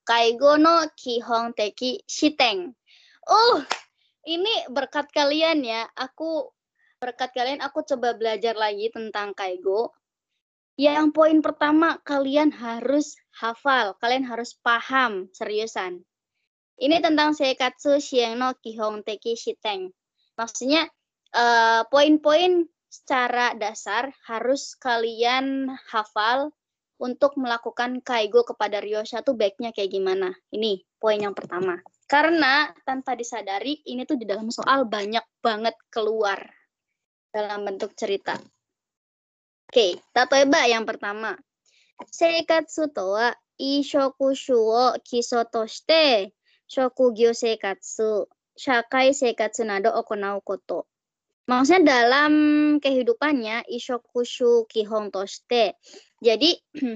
Kaigo no Kihon Teki Shiten. Ini berkat kalian ya. Berkat kalian aku coba belajar lagi tentang Kaigo. Yang poin pertama, kalian harus hafal, kalian harus paham, seriusan. Ini tentang Seikatsu Shien no Kihon Teki Shiten. Maksudnya poin-poin secara dasar harus kalian hafal untuk melakukan Kaigo kepada Ryosha tuh baiknya kayak gimana. Ini poin yang pertama. Karena tanpa disadari ini tuh di dalam soal banyak banget keluar dalam bentuk cerita. Oke, tatoeba yang pertama. Seikatsu to wa ishokushu wo kiso to shite shokugyo seikatsu, shakai seikatsu nado okonau koto. Maksudnya dalam kehidupannya ishokushu kihon to shite. Jadi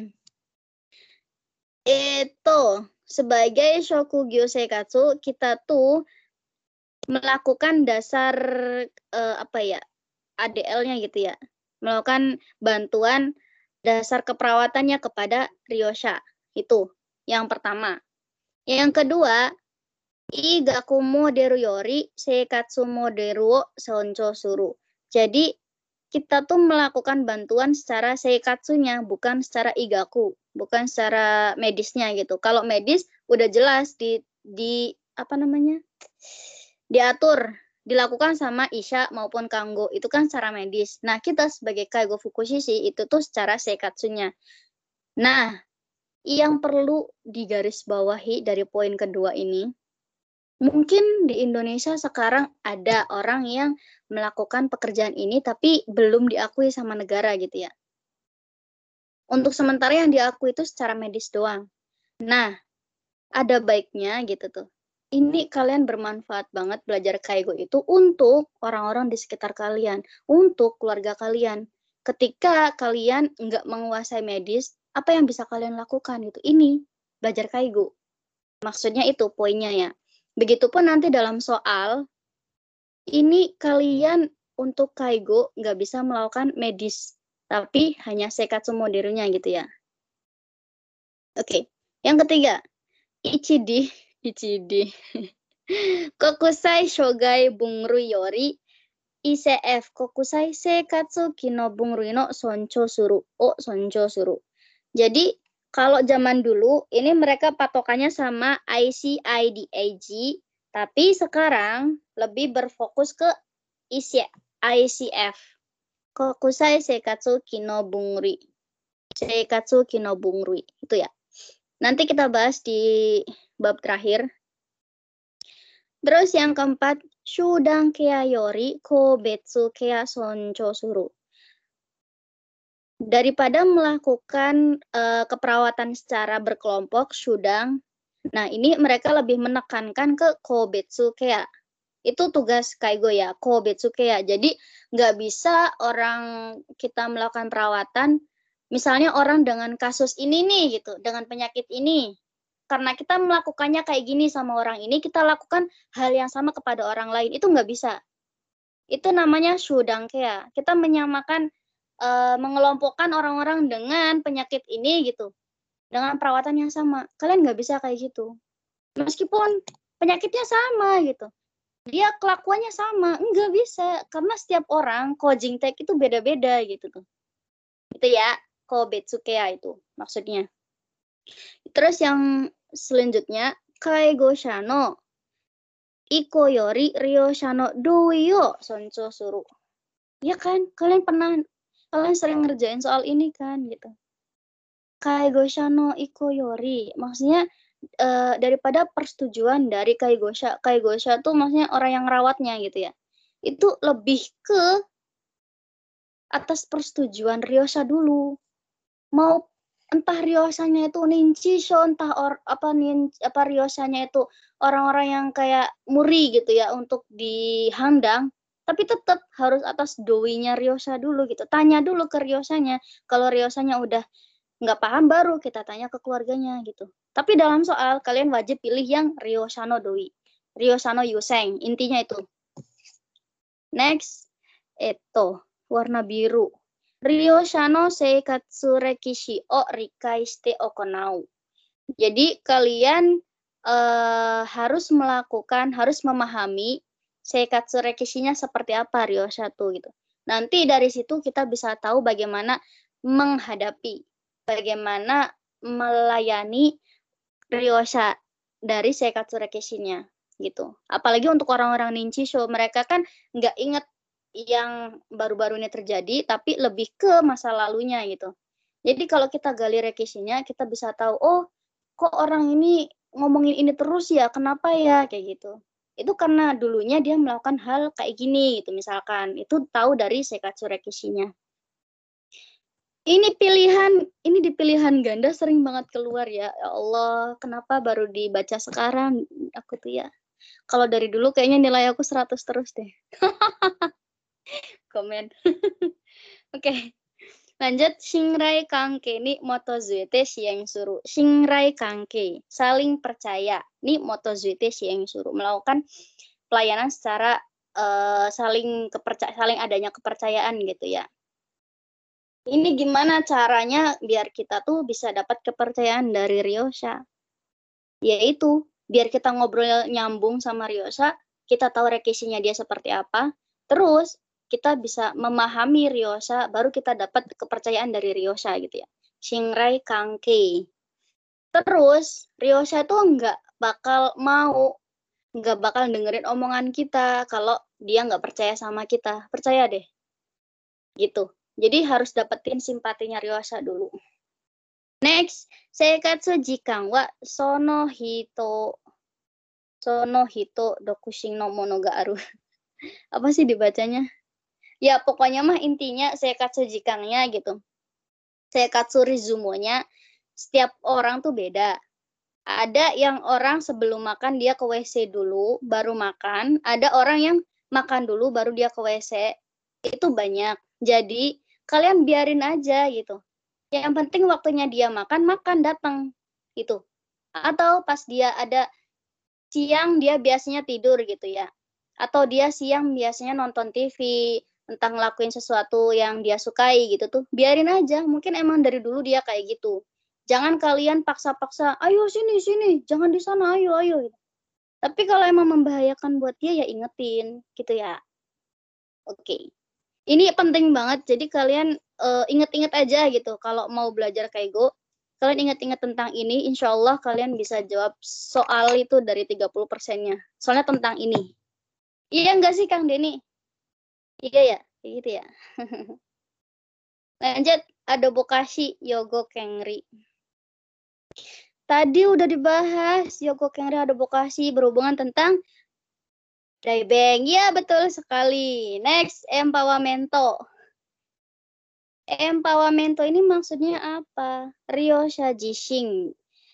itu sebagai shokugyo seikatsu kita tuh melakukan dasar ADL-nya gitu ya. Melakukan bantuan dasar keperawatannya kepada Ryosha. Itu yang pertama. Yang kedua, Igaku moderu yori seikatsu moderu wo soncho suru. Jadi kita tuh melakukan bantuan secara seikatsunya, bukan secara igaku, bukan secara medisnya gitu. Kalau medis udah jelas diatur, dilakukan sama Isha maupun Kanggo, itu kan secara medis. Nah, kita sebagai Kaigo Fukushishi itu tuh secara seikatsunya. Nah, yang perlu digarisbawahi dari poin kedua ini, mungkin di Indonesia sekarang ada orang yang melakukan pekerjaan ini tapi belum diakui sama negara gitu ya. Untuk sementara yang diakui itu secara medis doang. Nah, ada baiknya gitu tuh. Ini kalian bermanfaat banget belajar Kaigo itu untuk orang-orang di sekitar kalian, untuk keluarga kalian. Ketika kalian nggak menguasai medis, apa yang bisa kalian lakukan gitu? Ini, belajar Kaigo. Maksudnya itu poinnya ya. Begitupun nanti dalam soal, ini kalian untuk Kaigo nggak bisa melakukan medis, tapi hanya seikatsu modernnya gitu ya. Oke, yang ketiga, Ichidi. Kokusai shogai bungrui yori, ICF kokusai seikatsu kino bungrui no soncho suru. Jadi, kalau zaman dulu, ini mereka patokannya sama ICIDAG, tapi sekarang lebih berfokus ke ICF. Kokusai Seikatsu Kino Bungrui. Seikatsu Kino Bungrui. Itu ya. Nanti kita bahas di bab terakhir. Terus yang keempat, Shudang Kea Yori Kobetsu Kea Soncho Suru. Daripada melakukan keperawatan secara berkelompok, Shudang, nah ini mereka lebih menekankan ke Kobetsu Kea. Itu tugas Kaigo ya, Kobetsu Kea. Jadi nggak bisa orang kita melakukan perawatan, misalnya orang dengan kasus ini nih gitu, dengan penyakit ini. Karena kita melakukannya kayak gini sama orang ini, kita lakukan hal yang sama kepada orang lain. Itu nggak bisa. Itu namanya Shudang Kea. Kita menyamakan, mengelompokkan orang-orang dengan penyakit ini gitu. Dengan perawatan yang sama. Kalian nggak bisa kayak gitu. Meskipun penyakitnya sama gitu. Dia kelakuannya sama, enggak bisa karena setiap orang Kojingtek itu beda-beda gitu tuh. Itu ya, Kobetsukea itu maksudnya. Terus yang selanjutnya, Kaigosha no Iko yori Ryosha no doi yo soncho suru. Ya kan, kalian sering ngerjain soal ini kan gitu. Kaigosha no Iko yori, maksudnya daripada persetujuan dari Kaigosha. Kaigosha tuh maksudnya orang yang rawatnya gitu ya. Itu lebih ke atas persetujuan Ryosha dulu. Mau entah Ryoshanya itu ninchisho, entah Ryoshanya itu orang-orang yang kayak muri gitu ya untuk dihandang, tapi tetap harus atas doinya Ryosha dulu gitu. Tanya dulu ke Ryoshanya. Kalau Ryoshanya udah nggak paham baru kita tanya ke keluarganya gitu. Tapi dalam soal kalian wajib pilih yang Ryosha no doi, Ryosha no yuseng, intinya itu. Next, itu warna biru. Ryosha no seikatsu rekishi o rikai shite okonau. Jadi kalian harus memahami seikatsu rekishinya seperti apa ryosha tuh gitu. Nanti dari situ kita bisa tahu bagaimana menghadapi, bagaimana melayani ryosha dari seikatsu rekishinya gitu. Apalagi untuk orang-orang ninchisho, mereka kan nggak inget yang baru-baru ini terjadi, tapi lebih ke masa lalunya gitu. Jadi kalau kita gali rekishinya, kita bisa tahu, oh kok orang ini ngomongin ini terus ya, kenapa ya, kayak gitu. Itu karena dulunya dia melakukan hal kayak gini gitu misalkan. Itu tahu dari seikatsu rekishinya. Ini di pilihan ganda sering banget keluar ya. Ya Allah, kenapa baru dibaca sekarang? Aku tuh ya. Kalau dari dulu kayaknya nilai aku 100 terus deh. Komen. Oke. Lanjut, Shinrai Kanke ni motozuete shieng suru. Shinrai Kanke, saling percaya. Ni motozuete shieng suru. Melakukan pelayanan secara saling adanya kepercayaan gitu ya. Ini gimana caranya biar kita tuh bisa dapat kepercayaan dari ryosha? Yaitu, biar kita ngobrol nyambung sama ryosha, kita tahu rekishinya dia seperti apa, terus kita bisa memahami ryosha, baru kita dapat kepercayaan dari ryosha gitu ya. Shinrai Kanke. Terus, ryosha tuh nggak bakal dengerin omongan kita kalau dia nggak percaya sama kita. Percaya deh. Gitu. Jadi harus dapetin simpatinya ryosha dulu. Next, seikatsu jikan wa sono hito dokushin no mono ga aru. Apa sih dibacanya? Ya, pokoknya mah intinya seikatsu jikannya gitu. Seikatsu rizumonya, setiap orang tuh beda. Ada yang orang sebelum makan dia ke WC dulu, baru makan. Ada orang yang makan dulu, baru dia ke WC. Itu banyak. Jadi, kalian biarin aja gitu. Yang penting waktunya dia makan datang. Gitu. Atau pas dia ada siang, dia biasanya tidur gitu ya. Atau dia siang biasanya nonton TV, entah ngelakuin sesuatu yang dia sukai gitu tuh. Biarin aja, mungkin emang dari dulu dia kayak gitu. Jangan kalian paksa-paksa, ayo sini, jangan di sana, ayo. Tapi kalau emang membahayakan buat dia ya ingetin gitu ya. Oke. Ini penting banget, jadi kalian inget-inget aja gitu. Kalau mau belajar kaigo, kalian inget-inget tentang ini, insya Allah kalian bisa jawab soal itu dari 30%-nya. Soalnya tentang ini. Iya enggak sih Kang Denny? Iya ya, kayak gitu ya. Lanjut, ada Bokashi Yogo Kengri. Tadi udah dibahas Yogo Kengri ada Bokashi berhubungan tentang Daibeng. Ya, betul sekali. Next, Empawamento. Empawamento ini maksudnya apa? Ryosha Jishin.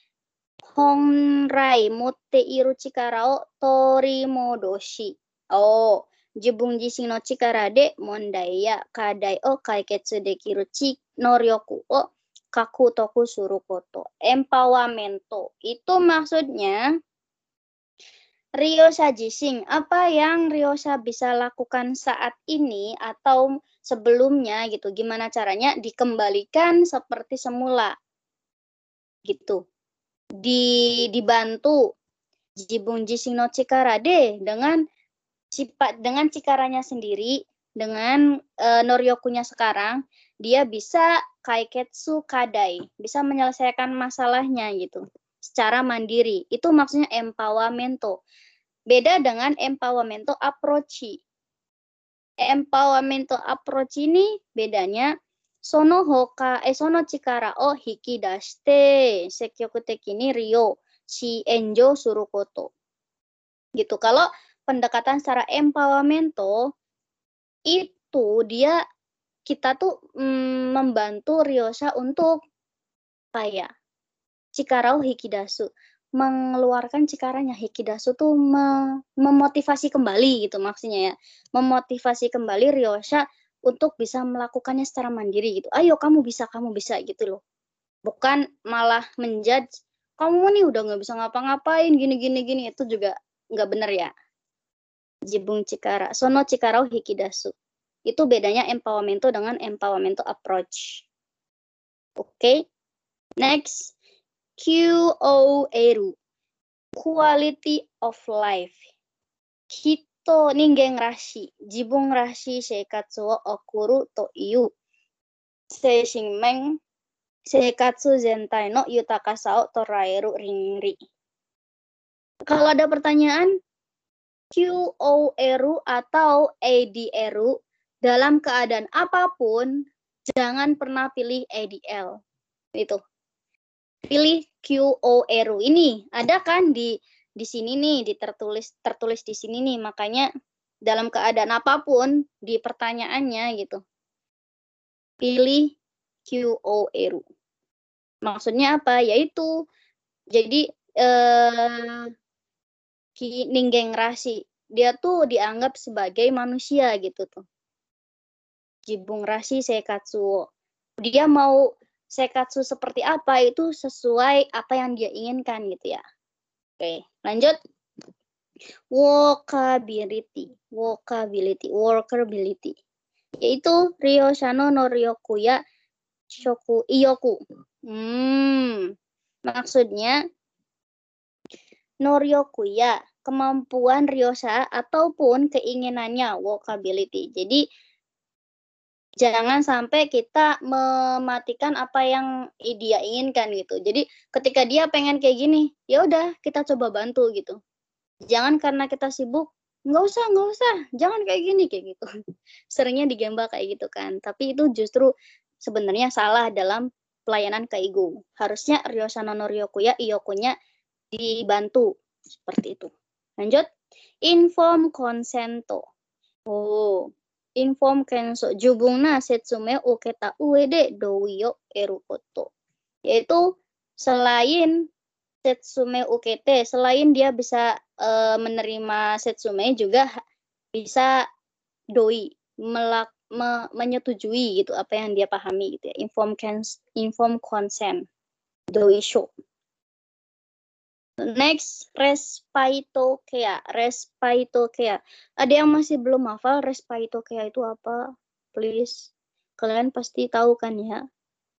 Honrai Mutte Iru Chikara o Torimodoshi. Oh, Jibun Jishin no Chikara de Mondai ya Kadai o Kaiketsu Dekiru no Ryoku o Kaku Toku Surukoto. Empawamento. Itu maksudnya Ryosha Jishin. Apa yang Ryosha bisa lakukan saat ini atau sebelumnya gitu. Gimana caranya dikembalikan seperti semula. Gitu. Dibantu Jibun Jishin no Chikara de dengan cikaranya sendiri, dengan Noryokunya sekarang, dia bisa kaiketsu kadai, bisa menyelesaikan masalahnya gitu secara mandiri. Itu maksudnya empawamento. Beda dengan empawamento approach. Empawamento approach ini bedanya sono chikara o hiki dashite sekyoku teki ni ryo si enjo surukoto. Gitu. Kalau pendekatan secara empawamento itu kita tuh membantu ryosha untuk kayak chikara o hikidasu, mengeluarkan cikaranya. Hikidasu tuh memotivasi kembali gitu maksudnya ya. Memotivasi kembali ryosha untuk bisa melakukannya secara mandiri gitu. Ayo kamu bisa gitu loh. Bukan malah menjudge, kamu nih udah nggak bisa ngapa-ngapain gini. Itu juga nggak bener ya. Jibung Chikara, Sono Chikara Hikidasu. Itu bedanya empawamento dengan empawamento approach. Oke. Next. QOL, quality of life. Hito ningen rashi, jibun rashi seikatsu wo okuru to iu. Seishinmen seikatsu zentai no yutakasa o toraeru rinri. Kalau ada pertanyaan, QOL atau ADL dalam keadaan apapun, jangan pernah pilih ADL. Itu. Pilih QOL. Ini ada kan di sini nih, tertulis di sini nih, makanya dalam keadaan apapun di pertanyaannya gitu. Pilih QOL. Maksudnya apa? Yaitu jadi ningen rashi, dia tuh dianggap sebagai manusia gitu tuh. Jibung rashi seikatsu. Dia mau seikatsu seperti apa itu sesuai apa yang dia inginkan gitu ya. Oke, lanjut. Workability, yaitu Ryoshano no Ryokuya Shoku Iyoku. Maksudnya Noryokuya, kemampuan Ryosha ataupun keinginannya, workability. Jadi jangan sampai kita mematikan apa yang dia inginkan gitu. Jadi ketika dia pengen kayak gini, ya udah kita coba bantu gitu. Jangan karena kita sibuk, nggak usah, jangan kayak gini kayak gitu. Seringnya di Gemba kayak gitu kan. Tapi itu justru sebenarnya salah dalam pelayanan keigo. Harusnya Ryosha no Ryokuya Iyokunya dibantu seperti itu. Lanjut, inform consento. Inform kenso jubungna setsume uketa uede douyo eru oto. Yaitu selain setsume ukete, selain dia bisa menerima setsume, juga bisa doi, menyetujui gitu apa yang dia pahami gitu ya. Inform consent, doi sho. Next, respaitokea. Ada yang masih belum hafal respaitokea itu apa? Please. Kalian pasti tahu kan ya?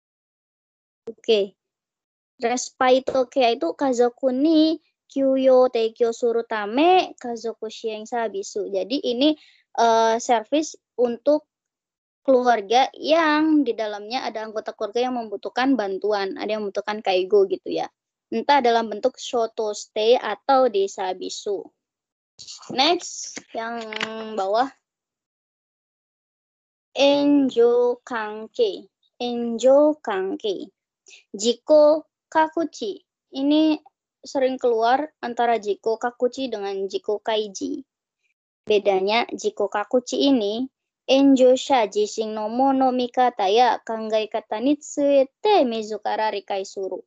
Oke. Respaitokea itu kazoku ni kyuyo teikyo suru tame kazoku shiensa bisu. Jadi ini service untuk keluarga yang di dalamnya ada anggota keluarga yang membutuhkan bantuan, ada yang membutuhkan kaigo gitu ya. Entah dalam bentuk shoto stay atau desa bisu. Next, yang bawah. Enjo kanke. Jiko kakuchi. Ini sering keluar antara jiko kakuchi dengan jiko kaiji. Bedanya jiko kakuchi ini, enjo sha jishin no mono mikata ya kangai kata ni tsuete mizukara rikai suru.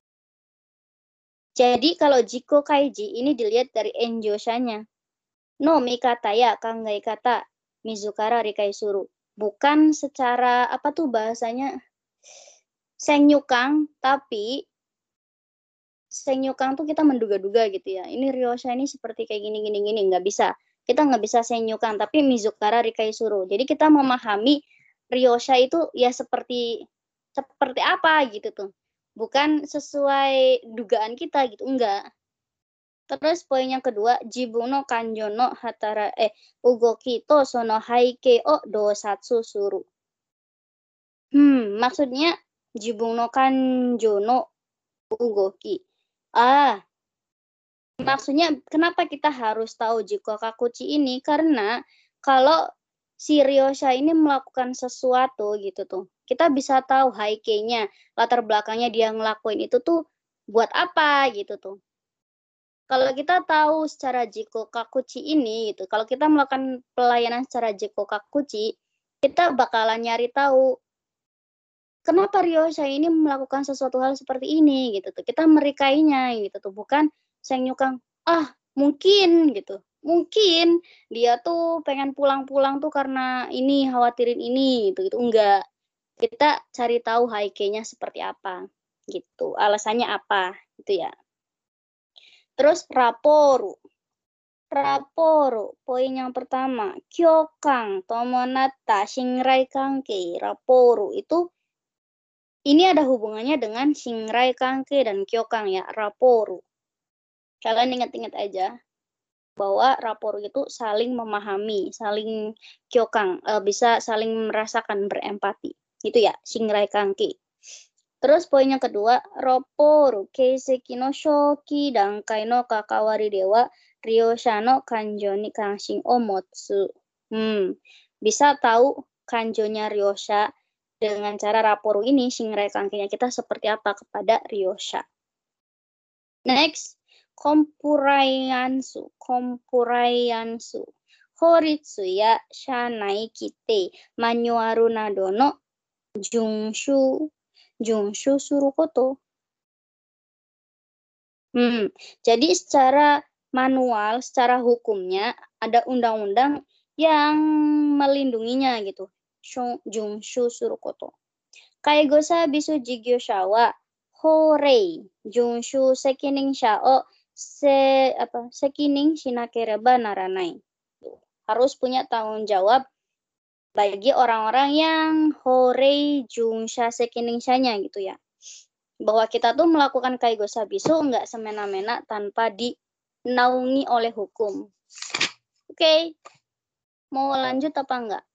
Jadi kalau jiko kaiji ini dilihat dari enjo-shanya. No mikata ya kangai kata mizukara rikai suru. Bukan secara apa tuh bahasanya senyukang, tapi senyukang tuh kita menduga-duga gitu ya. Ini Ryosha ini seperti kayak gini nggak bisa. Kita nggak bisa senyukang, tapi mizukara rikai suru. Jadi kita memahami Ryosha itu ya seperti apa gitu tuh. Bukan sesuai dugaan kita gitu, enggak. Terus poin yang kedua, jibun no kanjo no hatara ugoki to sono haikei o dosatsu suru. Maksudnya jibun no kanjo no ugoki. Maksudnya kenapa kita harus tahu jiko kakuchi ini? Karena kalau si Ryosha ini melakukan sesuatu gitu tuh, kita bisa tahu haikeinya, latar belakangnya dia ngelakuin itu tuh buat apa gitu tuh. Kalau kita tahu secara jiko kakuchi ini gitu, kalau kita melakukan pelayanan secara jiko kakuchi, kita bakalan nyari tahu kenapa Ryosha ini melakukan sesuatu hal seperti ini gitu tuh. Kita merikainya gitu tuh, bukan senyukang mungkin gitu. Mungkin dia tuh pengen pulang-pulang tuh karena ini khawatirin ini gitu. Enggak. Kita cari tahu haikeinya seperti apa gitu. Alasannya apa gitu ya. Terus raporu, poin yang pertama, kyokang, tomonatta, shinrai kanke, raporu itu Ini ada hubungannya dengan Shinrai Kanke dan Kyokang ya, Raporu. Kalian ingat-ingat aja bahwa Raporu itu saling memahami, saling Kyokang, bisa saling merasakan, berempati. Itu ya, Shinrai Kanke. Terus poin yang kedua, Raporu keiseki no shoki dankai no kakawari dewa ryosha no kanjo ni kanshin o motsu. Bisa tahu kanjonya ryosha dengan cara Raporu ini, Shinrai Kanke-nya kita seperti apa kepada ryosha. Next, kompuraiansu. Horitsu ya shanai kite manuaru nado no junshu suru koto. Jadi secara manual, secara hukumnya ada undang-undang yang melindunginya gitu. Junshu suru koto. Kaigosa bisu jigyosha wa horei junshu sekiningsha o sekining shinakereba naranai. Harus punya tanggung jawab bagi orang-orang yang horei junsha sekiningshanya gitu ya. Bahwa kita tuh melakukan kaigosa bisu nggak semena-mena tanpa dinaungi oleh hukum. Oke. Mau lanjut apa enggak?